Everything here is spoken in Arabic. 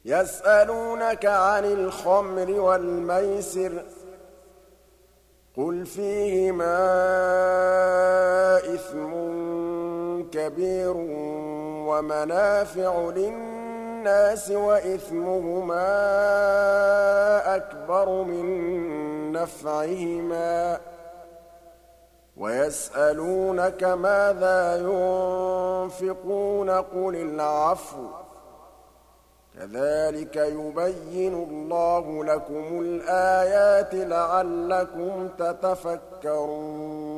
يسألونك عن الخمر والميسر قل فيهما إثم كبير ومنافع للناس وإثمهما أكبر من نفعهما ويسألونك ماذا ينفقون قل العفو كذلك يبين الله لكم الآيات لعلكم تتفكرون